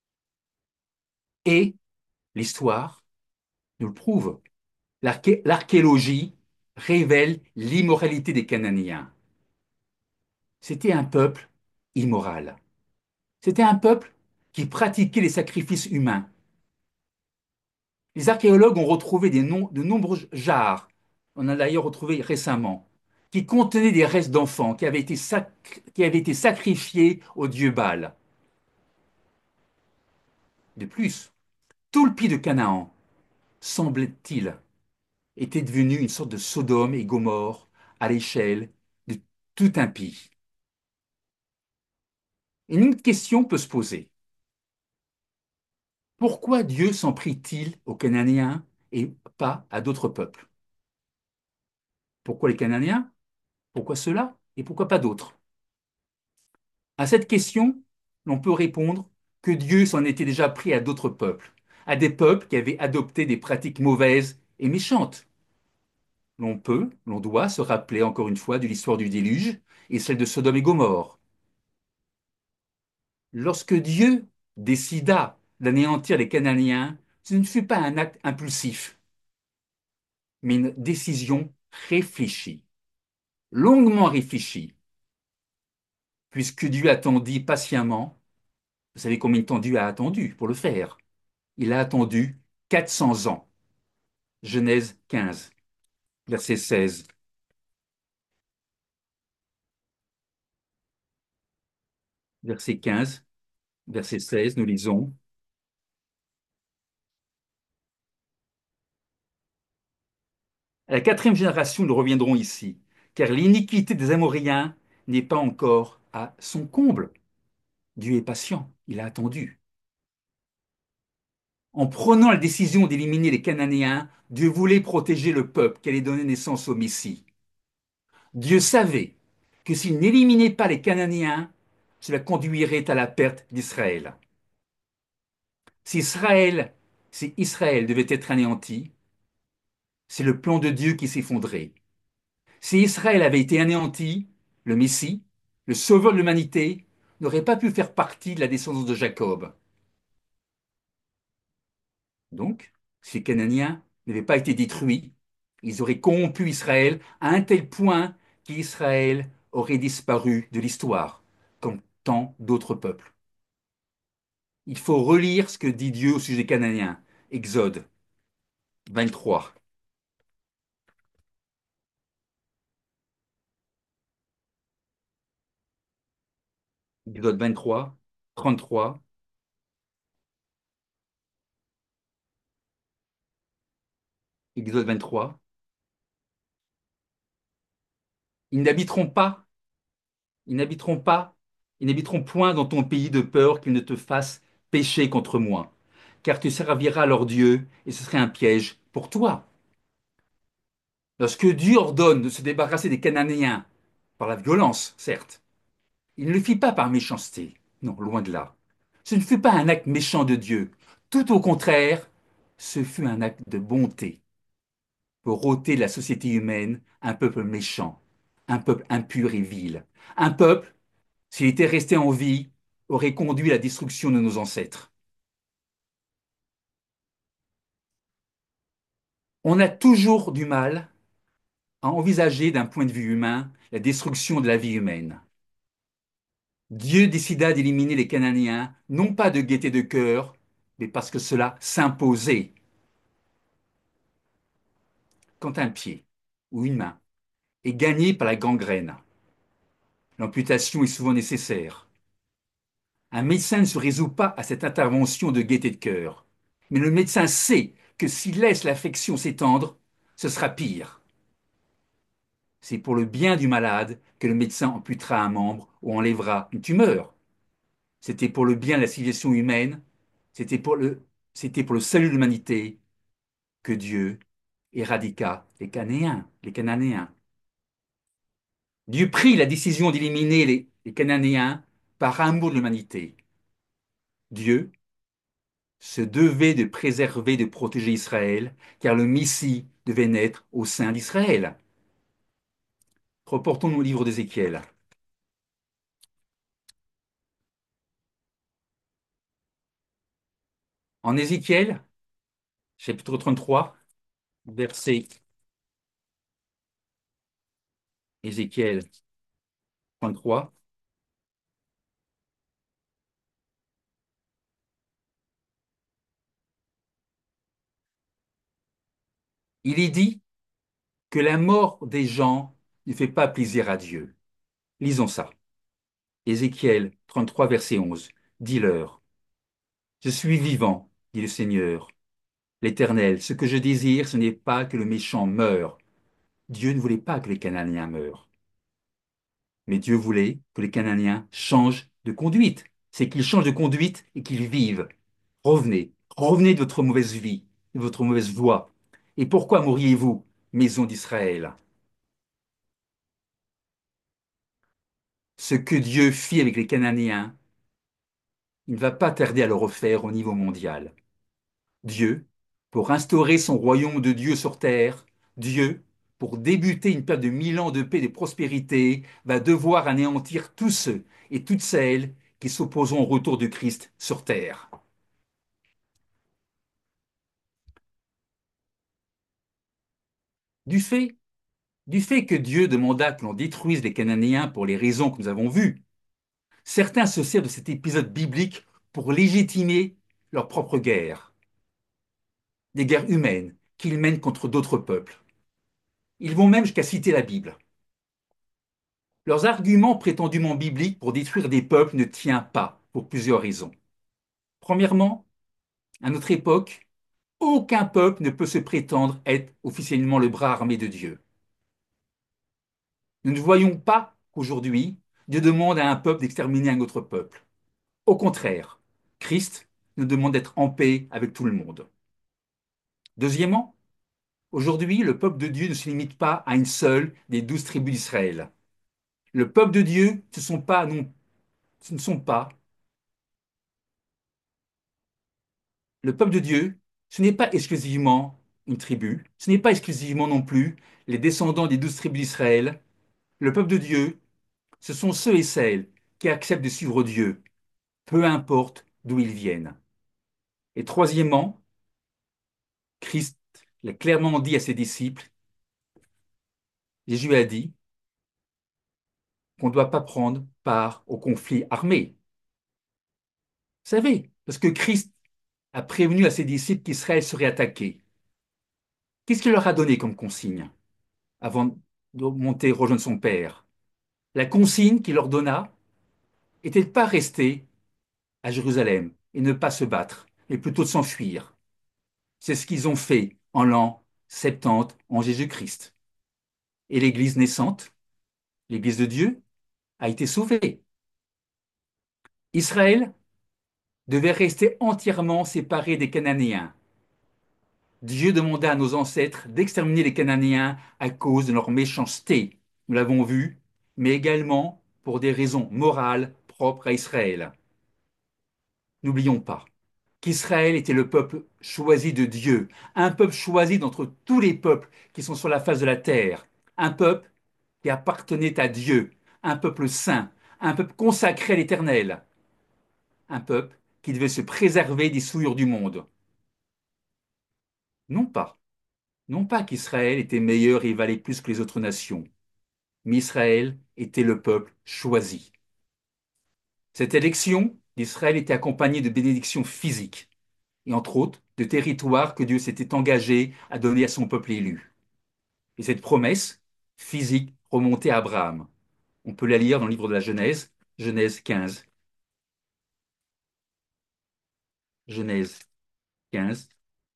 [SPEAKER 1] Et l'histoire nous le prouve. L'arché- L'archéologie révèle l'immoralité des Cananéens. C'était un peuple immoral. C'était un peuple qui pratiquait les sacrifices humains. Les archéologues ont retrouvé des nom- de nombreux jarres, on en a d'ailleurs retrouvé récemment, qui contenaient des restes d'enfants qui avaient été, sac- qui avaient été sacrifiés au dieu Baal. De plus, tout le pays de Canaan, semblait-il, était devenue une sorte de Sodome et Gomorrhe à l'échelle de tout un pays. Et une question peut se poser. Pourquoi Dieu s'en prit-il aux Cananéens et pas à d'autres peuples? Pourquoi les Cananéens? Pourquoi ceux-là? Et pourquoi pas d'autres? À cette question, l'on peut répondre que Dieu s'en était déjà pris à d'autres peuples, à des peuples qui avaient adopté des pratiques mauvaises et méchantes. L'on peut, l'on doit se rappeler encore une fois de l'histoire du déluge et celle de Sodome et Gomorrhe. Lorsque Dieu décida d'anéantir les Cananéens, ce ne fut pas un acte impulsif, mais une décision réfléchie, longuement réfléchie, puisque Dieu attendit patiemment. Vous savez combien de temps Dieu a attendu pour le faire? Il a attendu quatre cents ans. Genèse quinze, verset seize. Verset quinze, verset seize, nous lisons. À la quatrième génération, nous reviendrons ici, car l'iniquité des Amoréens n'est pas encore à son comble. Dieu est patient, il a attendu. En prenant la décision d'éliminer les Cananéens, Dieu voulait protéger le peuple qui allait donner naissance au Messie. Dieu savait que s'il n'éliminait pas les Cananéens, cela conduirait à la perte d'Israël. Si Israël, si Israël devait être anéanti, c'est le plan de Dieu qui s'effondrait. Si Israël avait été anéanti, le Messie, le sauveur de l'humanité, n'aurait pas pu faire partie de la descendance de Jacob. Donc, si les Cananéens n'avaient pas été détruits, ils auraient corrompu Israël à un tel point qu'Israël aurait disparu de l'histoire, comme tant d'autres peuples. Il faut relire ce que dit Dieu au sujet des Cananéens. Exode vingt-trois. Exode vingt-trois, trente-trois, Exode vingt-trois. Ils n'habiteront pas, ils n'habiteront pas, ils n'habiteront point dans ton pays de peur qu'ils ne te fassent pécher contre moi, car tu serviras leur Dieu et ce serait un piège pour toi. Lorsque Dieu ordonne de se débarrasser des Cananéens, par la violence, certes, il ne le fit pas par méchanceté, non, loin de là. Ce ne fut pas un acte méchant de Dieu, tout au contraire, ce fut un acte de bonté pour ôter de la société humaine un peuple méchant, un peuple impur et vil, un peuple, s'il était resté en vie, aurait conduit à la destruction de nos ancêtres. On a toujours du mal à envisager d'un point de vue humain la destruction de la vie humaine. Dieu décida d'éliminer les Cananéens, non pas de gaieté de cœur, mais parce que cela s'imposait. Quand un pied ou une main est gagné par la gangrène, l'amputation est souvent nécessaire. Un médecin ne se résout pas à cette intervention de gaieté de cœur, mais le médecin sait que s'il laisse l'affection s'étendre, ce sera pire. C'est pour le bien du malade que le médecin amputera un membre ou enlèvera une tumeur. C'était pour le bien de la civilisation humaine, c'était pour le, c'était pour le salut de l'humanité que Dieu éradiqua les Cananéens, les Cananéens. Dieu prit la décision d'éliminer les, les Cananéens par amour de l'humanité. Dieu se devait de préserver, de protéger Israël, car le Messie devait naître au sein d'Israël. Reportons-nous au livre d'Ézéchiel. En Ézéchiel, chapitre trente-trois, verset Ézéchiel trente-trois, il est dit que la mort des gens ne fait pas plaisir à Dieu. Lisons ça. Ézéchiel trente-trois, verset onze. Dis-leur, je suis vivant, dit le Seigneur. L'Éternel, ce que je désire, ce n'est pas que le méchant meure. Dieu ne voulait pas que les Cananéens meurent. Mais Dieu voulait que les Cananéens changent de conduite. C'est qu'ils changent de conduite et qu'ils vivent. Revenez, revenez de votre mauvaise vie, de votre mauvaise voie. Et pourquoi mourriez-vous, maison d'Israël? Ce que Dieu fit avec les Cananéens, il ne va pas tarder à le refaire au niveau mondial. Dieu, pour instaurer son royaume de Dieu sur terre, Dieu, pour débuter une période de mille ans de paix et de prospérité, va devoir anéantir tous ceux et toutes celles qui s'opposeront au retour de Christ sur terre. Du fait, du fait que Dieu demanda que l'on détruise les Cananéens pour les raisons que nous avons vues, certains se servent de cet épisode biblique pour légitimer leur propre guerre, des guerres humaines qu'ils mènent contre d'autres peuples. Ils vont même jusqu'à citer la Bible. Leurs arguments prétendument bibliques pour détruire des peuples ne tient pas pour plusieurs raisons. Premièrement, à notre époque, aucun peuple ne peut se prétendre être officiellement le bras armé de Dieu. Nous ne voyons pas qu'aujourd'hui, Dieu demande à un peuple d'exterminer un autre peuple. Au contraire, Christ nous demande d'être en paix avec tout le monde. Deuxièmement, aujourd'hui, le peuple de Dieu ne se limite pas à une seule des douze tribus d'Israël. Le peuple de Dieu, ce, sont pas, non, ce ne sont pas le peuple de Dieu, ce n'est pas exclusivement une tribu, ce n'est pas exclusivement non plus les descendants des douze tribus d'Israël. Le peuple de Dieu, ce sont ceux et celles qui acceptent de suivre Dieu, peu importe d'où ils viennent. Et troisièmement, Christ l'a clairement dit à ses disciples, Jésus a dit qu'on ne doit pas prendre part au conflit armé. Vous savez, parce que Christ a prévenu à ses disciples qu'Israël serait attaqué. Qu'est-ce qu'il leur a donné comme consigne avant de monter rejoindre son Père? La consigne qu'il leur donna était de ne pas rester à Jérusalem et ne pas se battre, mais plutôt de s'enfuir. C'est ce qu'ils ont fait en l'an soixante-dix en Jésus-Christ. Et l'Église naissante, l'Église de Dieu, a été sauvée. Israël devait rester entièrement séparé des Cananéens. Dieu demanda à nos ancêtres d'exterminer les Cananéens à cause de leur méchanceté, nous l'avons vu, mais également pour des raisons morales propres à Israël. N'oublions pas qu'Israël était le peuple choisi de Dieu, un peuple choisi d'entre tous les peuples qui sont sur la face de la terre, un peuple qui appartenait à Dieu, un peuple saint, un peuple consacré à l'Éternel, un peuple qui devait se préserver des souillures du monde. Non pas, non pas qu'Israël était meilleur et valait plus que les autres nations, mais Israël était le peuple choisi. Cette élection d'Israël était accompagnée de bénédictions physiques, et entre autres de territoires que Dieu s'était engagé à donner à son peuple élu. Et cette promesse physique remontait à Abraham. On peut la lire dans le livre de la Genèse, Genèse quinze. Genèse quinze,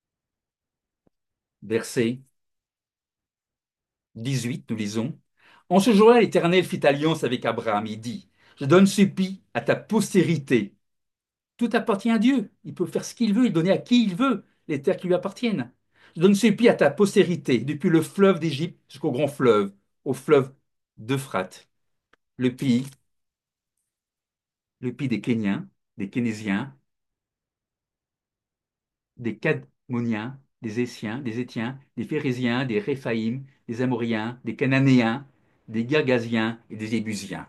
[SPEAKER 1] verset dix-huit, nous lisons. En ce jour-là, l'Éternel fit alliance avec Abraham et dit, je donne ce pays à ta postérité. Tout appartient à Dieu. Il peut faire ce qu'il veut et donner à qui il veut les terres qui lui appartiennent. Je donne ce pays à ta postérité, depuis le fleuve d'Égypte jusqu'au grand fleuve, au fleuve d'Euphrate. Le pays, le pays des Kéniens, des Kénésiens, des Cadmoniens, des Essiens, des Étiens, des Phérésiens, des Réphaïm, des Amoriens, des Cananéens, des Girgasiens et des Ébusiens.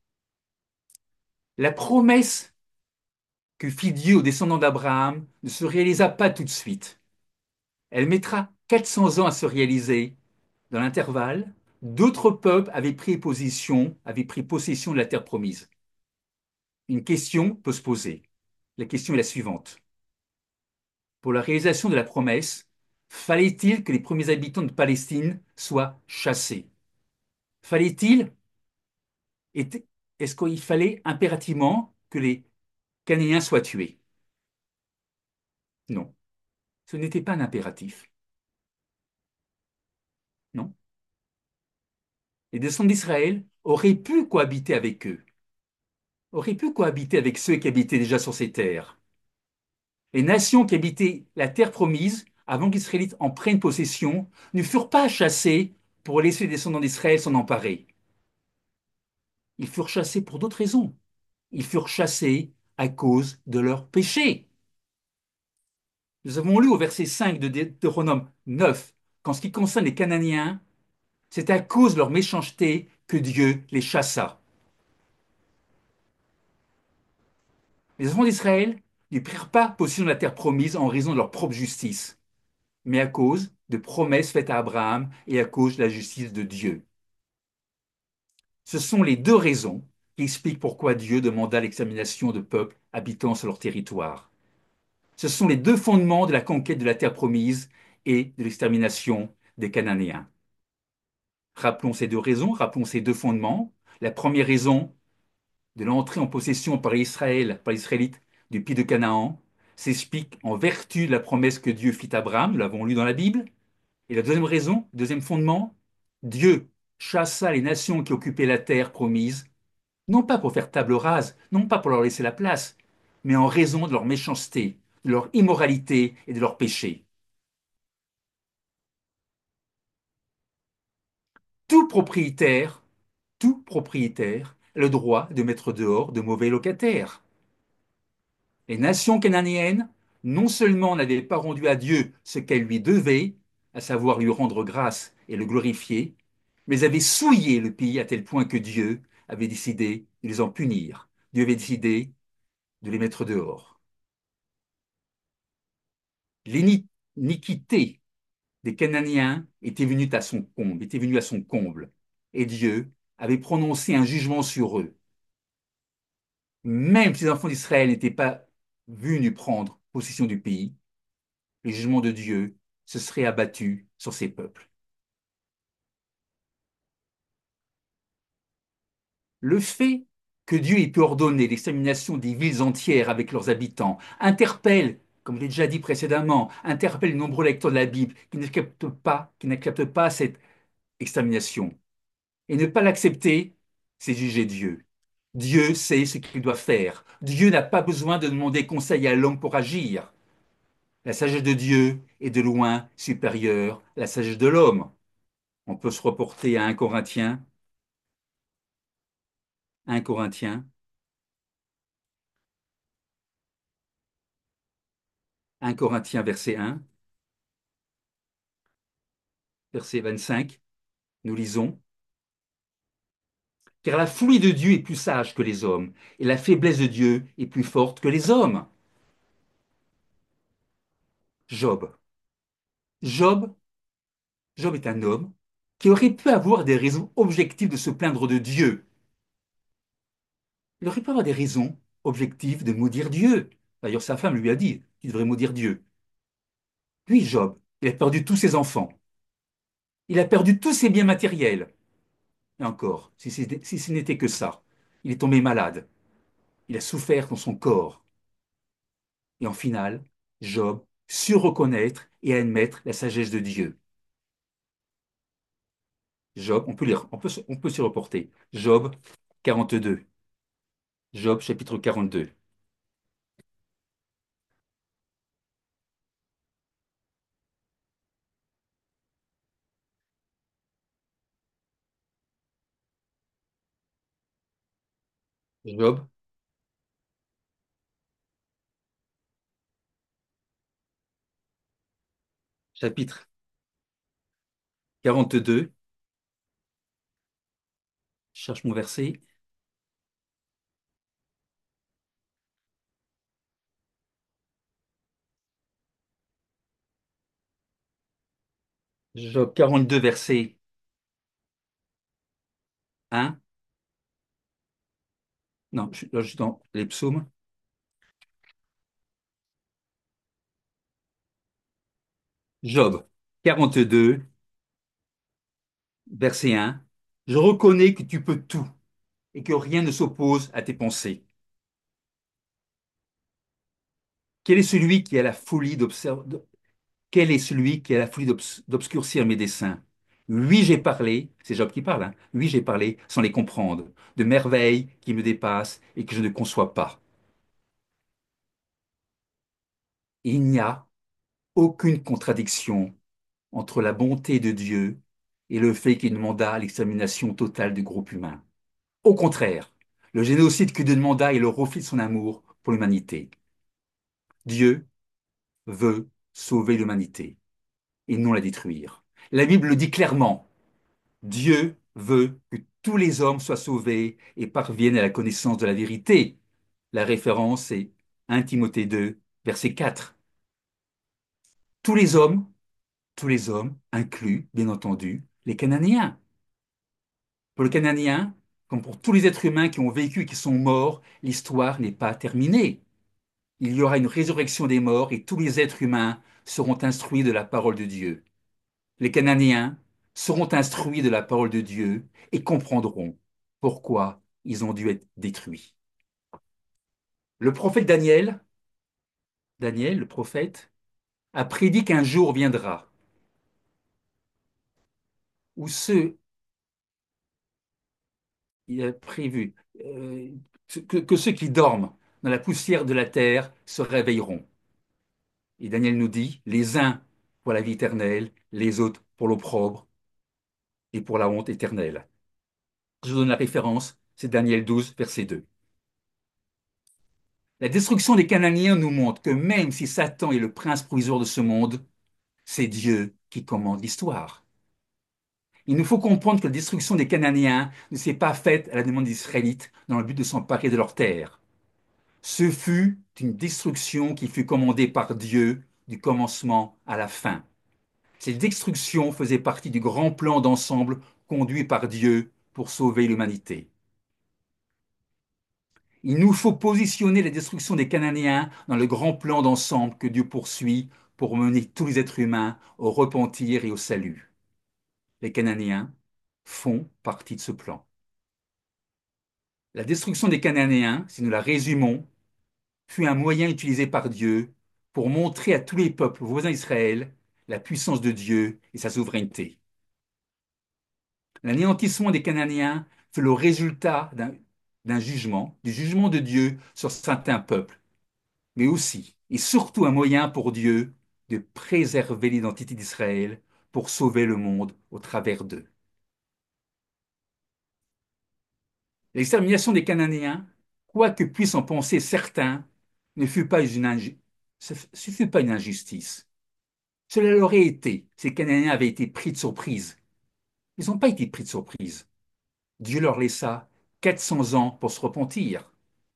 [SPEAKER 1] La promesse que fit Dieu aux descendants d'Abraham ne se réalisa pas tout de suite. Elle mettra quatre cents ans à se réaliser. Dans l'intervalle, d'autres peuples avaient pris position, avaient pris possession de la terre promise. Une question peut se poser. La question est la suivante. Pour la réalisation de la promesse, fallait-il que les premiers habitants de Palestine soient chassés? Fallait-il, est-ce qu'il fallait impérativement que les Cananéens soient tués? Non. Ce n'était pas un impératif, non. Les descendants d'Israël auraient pu cohabiter avec eux, auraient pu cohabiter avec ceux qui habitaient déjà sur ces terres. Les nations qui habitaient la terre promise, avant que les Israélites en prennent possession, ne furent pas chassés pour laisser les descendants d'Israël s'en emparer. Ils furent chassés pour d'autres raisons. Ils furent chassés à cause de leurs péchés. Nous avons lu au verset cinq de Deutéronome neuf qu'en ce qui concerne les Cananéens, c'est à cause de leur méchanceté que Dieu les chassa. Les enfants d'Israël ne prirent pas possession de la terre promise en raison de leur propre justice, mais à cause de promesses faites à Abraham et à cause de la justice de Dieu. Ce sont les deux raisons qui expliquent pourquoi Dieu demanda l'extermination de peuples habitant sur leur territoire. Ce sont les deux fondements de la conquête de la terre promise et de l'extermination des Cananéens. Rappelons ces deux raisons, rappelons ces deux fondements. La première raison de l'entrée en possession par Israël, par les Israélites du pays de Canaan, s'explique en vertu de la promesse que Dieu fit à Abraham, nous l'avons lu dans la Bible. Et la deuxième raison, deuxième fondement, Dieu chassa les nations qui occupaient la terre promise, non pas pour faire table rase, non pas pour leur laisser la place, mais en raison de leur méchanceté, de leur immoralité et de leur péché. Tout propriétaire, tout propriétaire a le droit de mettre dehors de mauvais locataires. Les nations cananéennes, non seulement n'avaient pas rendu à Dieu ce qu'elles lui devaient, à savoir lui rendre grâce et le glorifier, mais avaient souillé le pays à tel point que Dieu avait décidé de les en punir. Dieu avait décidé de les mettre dehors. L'iniquité des Cananéens était venue à son comble, était venue à son comble, et Dieu avait prononcé un jugement sur eux. Même si les enfants d'Israël n'étaient pas venus prendre possession du pays, le jugement de Dieu se serait abattu sur ces peuples. Le fait que Dieu ait pu ordonner l'extermination des villes entières avec leurs habitants interpelle, comme je l'ai déjà dit précédemment, interpelle de nombreux lecteurs de la Bible qui n'acceptent pas, qui n'acceptent pas cette extermination. Et ne pas l'accepter, c'est juger Dieu. Dieu sait ce qu'il doit faire. Dieu n'a pas besoin de demander conseil à l'homme pour agir. La sagesse de Dieu est de loin supérieure à la sagesse de l'homme. On peut se reporter à un Corinthien, un Corinthien, un Corinthien verset un, verset vingt-cinq, nous lisons, car la folie de Dieu est plus sage que les hommes, et la faiblesse de Dieu est plus forte que les hommes. Job. Job, Job est un homme qui aurait pu avoir des raisons objectives de se plaindre de Dieu. Il aurait pu avoir des raisons objectives de maudire Dieu. D'ailleurs, sa femme lui a dit, tu devrais maudire Dieu. Lui, Job, il a perdu tous ses enfants. Il a perdu tous ses biens matériels. Et encore, si, si ce n'était que ça, il est tombé malade. Il a souffert dans son corps. Et en finale, Job sut reconnaître et admettre la sagesse de Dieu. Job, on peut lire, on peut, on peut s'y reporter. Job quarante-deux. Job chapitre quarante-deux. Job chapitre quarante-deux. Je cherche mon verset. Job quarante-deux, verset un. Non, je, là, je suis dans les psaumes. Job quarante-deux, verset un. Je reconnais que tu peux tout et que rien ne s'oppose à tes pensées. Quel est celui qui a la folie d'observer, Quel est celui qui a la folie d'obs- d'obscurcir mes desseins? Oui, j'ai parlé, c'est Job qui parle, hein. Oui, j'ai parlé sans les comprendre, de merveilles qui me dépassent et que je ne conçois pas. Il n'y a aucune contradiction entre la bonté de Dieu et le fait qu'il demanda l'extermination totale du groupe humain. Au contraire, le génocide que Dieu demanda est le reflet de son amour pour l'humanité. Dieu veut sauver l'humanité et non la détruire. La Bible le dit clairement. Dieu veut que tous les hommes soient sauvés et parviennent à la connaissance de la vérité. La référence est un Timothée deux, verset quatre. Tous les hommes, tous les hommes incluent, bien entendu, les Cananéens. Pour le Cananéen, comme pour tous les êtres humains qui ont vécu et qui sont morts, l'histoire n'est pas terminée. Il y aura une résurrection des morts et tous les êtres humains seront instruits de la parole de Dieu. Les Cananéens seront instruits de la parole de Dieu et comprendront pourquoi ils ont dû être détruits. Le prophète Daniel, Daniel, le prophète, a prédit qu'un jour viendra où ceux, il a prévu euh, que, que ceux qui dorment dans la poussière de la terre se réveilleront. Et Daniel nous dit, les uns pour la vie éternelle, les autres pour l'opprobre et pour la honte éternelle. Je vous donne la référence, c'est Daniel douze, verset deux. La destruction des Cananéens nous montre que même si Satan est le prince provisoire de ce monde, c'est Dieu qui commande l'histoire. Il nous faut comprendre que la destruction des Cananéens ne s'est pas faite à la demande des Israélites dans le but de s'emparer de leurs terres. Ce fut une destruction qui fut commandée par Dieu du commencement à la fin. Cette destruction faisait partie du grand plan d'ensemble conduit par Dieu pour sauver l'humanité. Il nous faut positionner la destruction des Cananéens dans le grand plan d'ensemble que Dieu poursuit pour mener tous les êtres humains au repentir et au salut. Les Cananéens font partie de ce plan. La destruction des Cananéens, si nous la résumons, fut un moyen utilisé par Dieu pour montrer à tous les peuples voisins d'Israël la puissance de Dieu et sa souveraineté. L'anéantissement des Cananéens fut le résultat d'un d'un jugement, du jugement de Dieu sur certains peuples, mais aussi et surtout un moyen pour Dieu de préserver l'identité d'Israël pour sauver le monde au travers d'eux. L'extermination des Cananéens, quoi que puissent en penser certains, ne fut pas une, inju- ce ce fut pas une injustice. Cela l'aurait été si les Cananéens avaient été pris de surprise. Ils n'ont pas été pris de surprise. Dieu leur laissa quatre cents ans pour se repentir.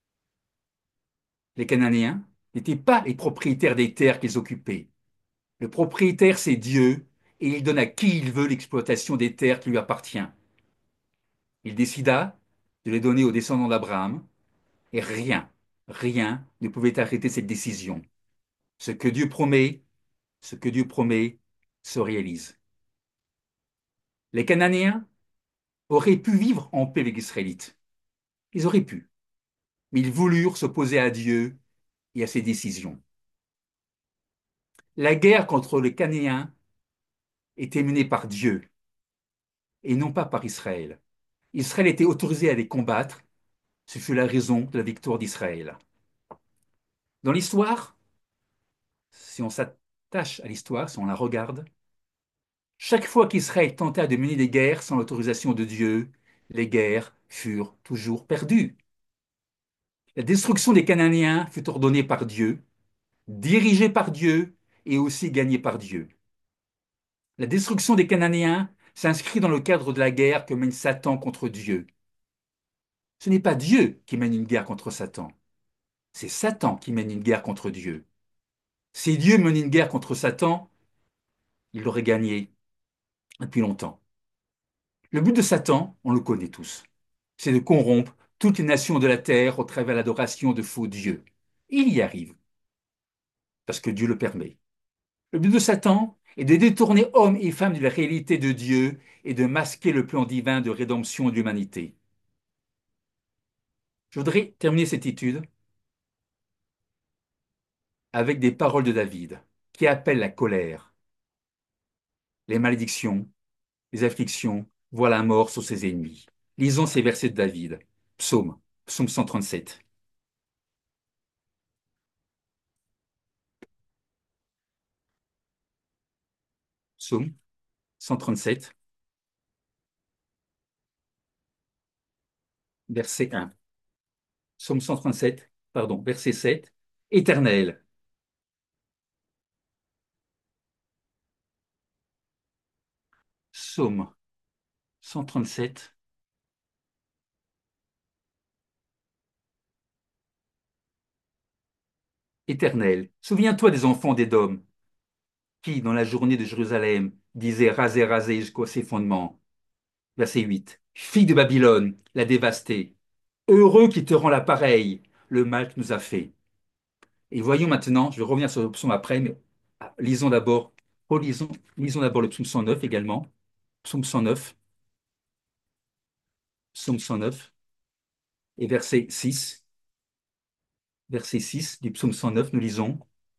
[SPEAKER 1] Les Cananéens n'étaient pas les propriétaires des terres qu'ils occupaient. Le propriétaire, c'est Dieu, et il donne à qui il veut l'exploitation des terres qui lui appartiennent. Il décida de les donner aux descendants d'Abraham, et rien, rien ne pouvait arrêter cette décision. Ce que Dieu promet, ce que Dieu promet se réalise. Les Cananéens auraient pu vivre en paix avec les Israélites. Ils auraient pu, mais ils voulurent s'opposer à Dieu et à ses décisions. La guerre contre les Cananéens était menée par Dieu et non pas par Israël. Israël était autorisé à les combattre. Ce fut la raison de la victoire d'Israël. Dans l'histoire, si on s'attache à l'histoire, si on la regarde, chaque fois qu'Israël tenta de mener des guerres sans l'autorisation de Dieu, les guerres furent toujours perdues. La destruction des Cananéens fut ordonnée par Dieu, dirigée par Dieu et aussi gagnée par Dieu. La destruction des Cananéens s'inscrit dans le cadre de la guerre que mène Satan contre Dieu. Ce n'est pas Dieu qui mène une guerre contre Satan, c'est Satan qui mène une guerre contre Dieu. Si Dieu menait une guerre contre Satan, il l'aurait gagné depuis longtemps. Le but de Satan, on le connaît tous, c'est de corrompre toutes les nations de la terre au travers de l'adoration de faux dieux. Il y arrive, parce que Dieu le permet. Le but de Satan est de détourner hommes et femmes de la réalité de Dieu et de masquer le plan divin de rédemption de l'humanité. Je voudrais terminer cette étude avec des paroles de David, qui appelle la colère, les malédictions, les afflictions, voient la mort sur ses ennemis. Lisons ces versets de David. Psaume, psaume cent trente-sept. Psaume cent trente-sept, verset un. Psaume cent trente-sept, pardon, verset sept. Éternel, psaume cent trente-sept, Éternel, souviens-toi des enfants d'Édom, qui, dans la journée de Jérusalem, disaient rasez, rasez jusqu'à ses fondements. Verset huit. Fille de Babylone, la dévastée, heureux qui te rend l'appareil, le mal que nous a fait. Et voyons maintenant, je vais revenir sur le psaume après, mais ah, lisons d'abord, relisons, lisons d'abord le psaume cent neuf également. Psaume cent neuf, psaume cent neuf, et verset six. Verset six du psaume cent neuf, nous lisons.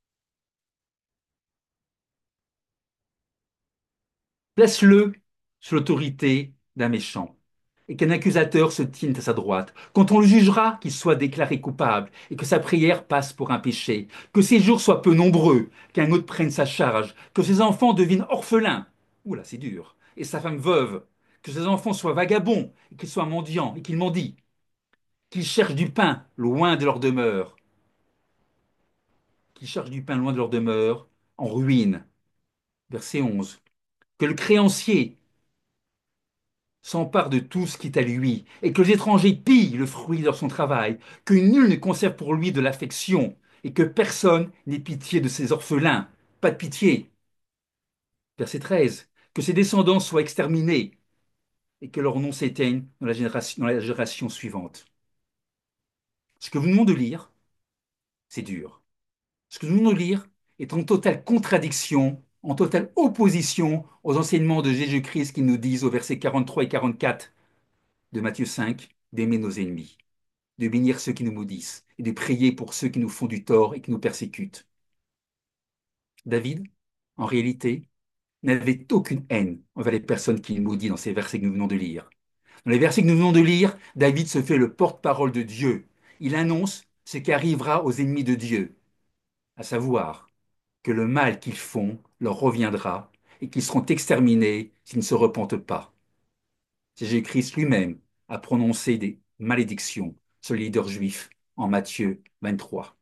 [SPEAKER 1] Place-le sous l'autorité d'un méchant, et qu'un accusateur se tienne à sa droite. Quand on le jugera, qu'il soit déclaré coupable, et que sa prière passe pour un péché, que ses jours soient peu nombreux, qu'un autre prenne sa charge, que ses enfants deviennent orphelins. Oula, c'est dur. Et sa femme veuve, que ses enfants soient vagabonds, et qu'ils soient mendiants, et qu'ils mendient, qu'ils cherchent du pain loin de leur demeure, qu'ils cherchent du pain loin de leur demeure, en ruine. Verset onze. Que le créancier s'empare de tout ce qui est à lui, et que les étrangers pillent le fruit de son travail, que nul ne conserve pour lui de l'affection, et que personne n'ait pitié de ses orphelins. Pas de pitié. Verset treize. Que ses descendants soient exterminés, et que leur nom s'éteigne dans la génération, dans la génération suivante. Ce que vous nous demandez de lire, c'est dur. Ce que nous venons de lire est en totale contradiction, en totale opposition aux enseignements de Jésus-Christ qui nous disent au verset quarante-trois et quarante-quatre de Matthieu cinq d'aimer nos ennemis, de bénir ceux qui nous maudissent et de prier pour ceux qui nous font du tort et qui nous persécutent. David, en réalité, n'avait aucune haine envers les personnes qu'il maudit dans ces versets que nous venons de lire. Dans les versets que nous venons de lire, David se fait le porte-parole de Dieu. Il annonce ce qui arrivera aux ennemis de Dieu, à savoir que le mal qu'ils font leur reviendra et qu'ils seront exterminés s'ils ne se repentent pas. Jésus-Christ lui-même a prononcé des malédictions sur les leaders juifs en Matthieu vingt-trois.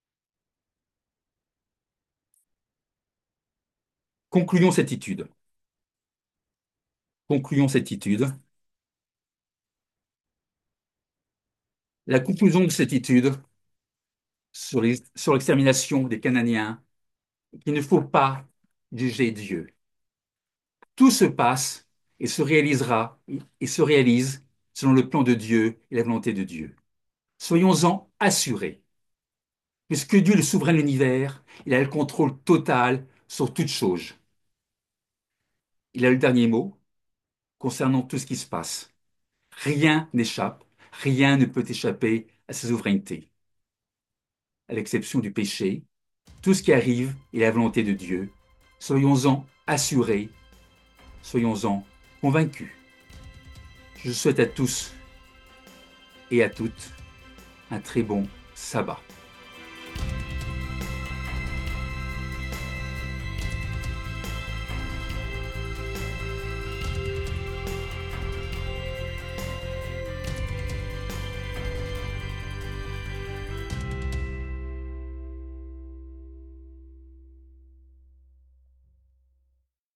[SPEAKER 1] Concluons cette étude. Concluons cette étude. La conclusion de cette étude sur les- sur l'extermination des Cananéens est qu'il ne faut pas juger Dieu. Tout se passe et se réalisera et se réalise selon le plan de Dieu et la volonté de Dieu. Soyons-en assurés. Puisque Dieu est le souverain de l'univers, il a le contrôle total sur toute chose. Il a le dernier mot concernant tout ce qui se passe. Rien n'échappe, rien ne peut échapper à sa souveraineté. À l'exception du péché, tout ce qui arrive est la volonté de Dieu. Soyons-en assurés, soyons-en convaincus. Je souhaite à tous et à toutes un très bon sabbat.